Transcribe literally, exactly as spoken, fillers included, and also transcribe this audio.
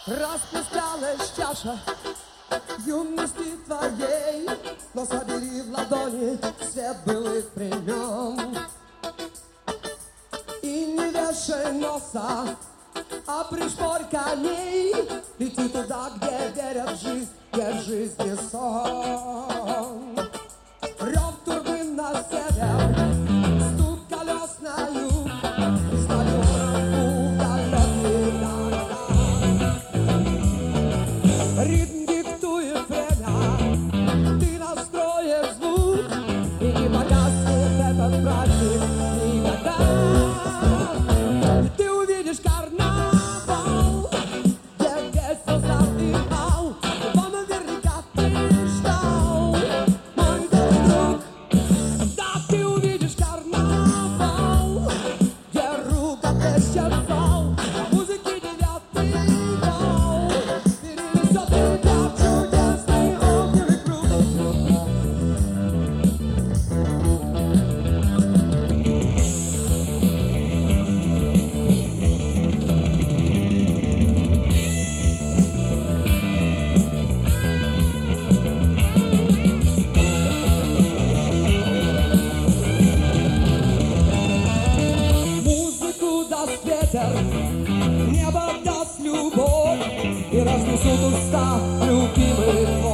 Расплескалась чаша юности твоей, но собери в ладони свет былых времен. И не вешай носа, а пришпорь коней. Лети туда, где верят в жизнь, где в жизни сон. Рев турбин на север, стук колес на юг, стадион удаленный города. Ритм диктует время, ты настроишь звук, и не погаснет этот праздник никогда. Ты увидишь карнавал, где весь азарт и бал, его наверняка ты ждал, мой друг. Да, ты увидишь карнавал, где рука плещет зал, музыки девятый вал, перенесет тебя в чудесный огненный круг. Музыку даст ветер, небо даст любовь, и разнесут уста любимых